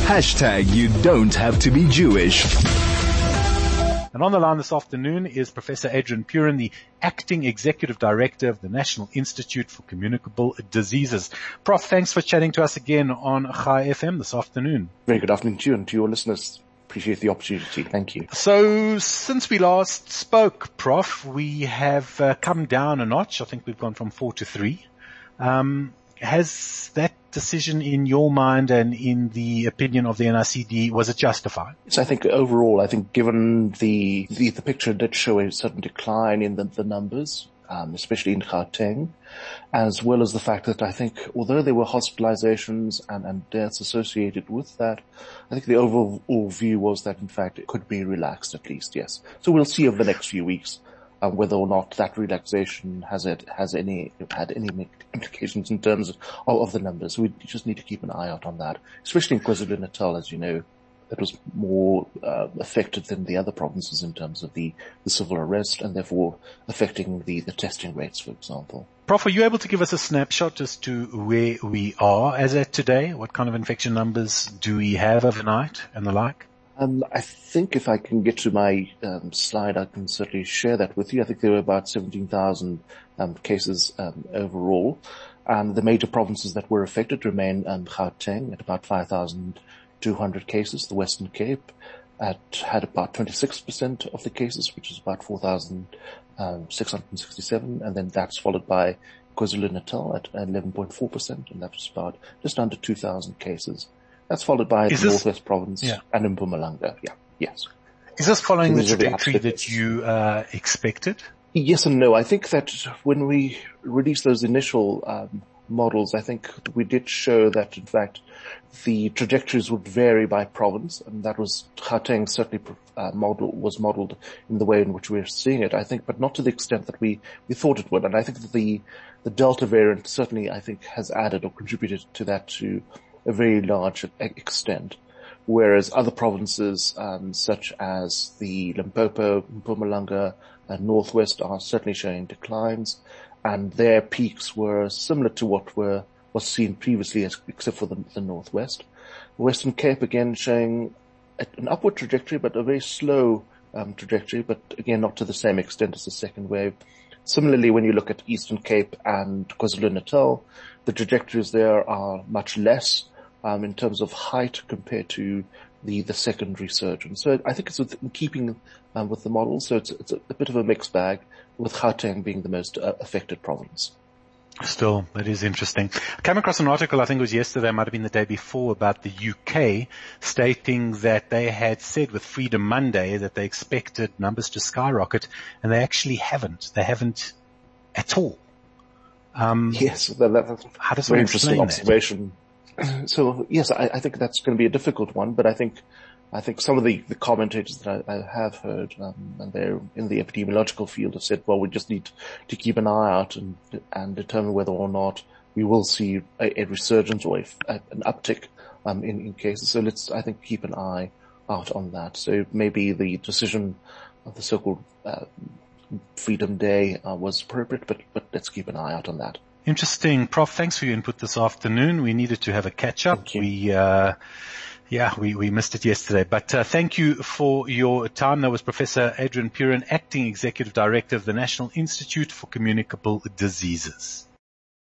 You don't have to be Jewish. And on the line this afternoon is Professor Adrian Purin, the Acting Executive Director of the National Institute for Communicable Diseases. Prof, thanks for chatting to us again on Chai FM this afternoon. Very good afternoon to you and to your listeners. Appreciate the opportunity. Thank you. So since we last spoke, Prof, we have come down a notch. I think we've gone from 4 to 3. Has that decision in your mind and in the opinion of the NICD, was it justified? So I think overall, given the picture did show a certain decline in the numbers, especially in Gauteng, as well as the fact that I think although there were hospitalizations and deaths associated with that, I think the overall view was that in fact it could be relaxed at least, yes. So we'll see over the next few weeks whether or not that relaxation had any implications in terms of the numbers. We just need to keep an eye out on that, especially in KwaZulu-Natal, as you know. That was more affected than the other provinces in terms of the civil arrest and therefore affecting the testing rates, for example. Prof, are you able to give us a snapshot as to where we are as at today? What kind of infection numbers do we have overnight and the like? I think if I can get to my slide, I can certainly share that with you. I think there were about 17,000 cases overall. The major provinces that were affected remain Gauteng at about 5,200 cases. The Western Cape had about 26% of the cases, which is about 4,667. And then that's followed by KwaZulu-Natal at 11.4%, and that was about just under 2,000 cases. That's followed by the Northwest Province and in Mpumalanga. Yeah, yes. Is this following the trajectory that you expected? Yes and no. I think that when we released those initial models, I think we did show that in fact the trajectories would vary by province, and that was Gauteng certainly was modeled in the way in which we're seeing it, I think, but not to the extent that we thought it would. And I think that the Delta variant certainly, I think, has added or contributed to that to a very large extent, whereas other provinces such as the Limpopo, Mpumalanga, and Northwest are certainly showing declines, and their peaks were similar to what was seen previously, except for the Northwest. The Western Cape again showing an upward trajectory, but a very slow trajectory, but again not to the same extent as the second wave. Similarly, when you look at Eastern Cape and KwaZulu-Natal, the trajectories there are much less in terms of height compared to the second resurgence. So I think it's in keeping with the model. So it's a bit of a mixed bag, with Gauteng being the most affected province. Still, that is interesting. I came across an article, I think it was yesterday, it might have been the day before, about the UK stating that they had said with Freedom Monday that they expected numbers to skyrocket, and they actually haven't. They haven't at all. Yes, that's how does a very interesting observation. So yes, I think that's going to be a difficult one, but I think some of the commentators that I have heard, and they're in the epidemiological field, have said, well, we just need to keep an eye out and determine whether or not we will see a resurgence or an uptick in cases. So let's, I think, keep an eye out on that. So maybe the decision of the so-called Freedom Day was appropriate, but let's keep an eye out on that. Interesting. Prof, thanks for your input this afternoon. We needed to have a catch-up. We missed it yesterday. But thank you for your time. That was Professor Adrian Purin, Acting Executive Director of the National Institute for Communicable Diseases.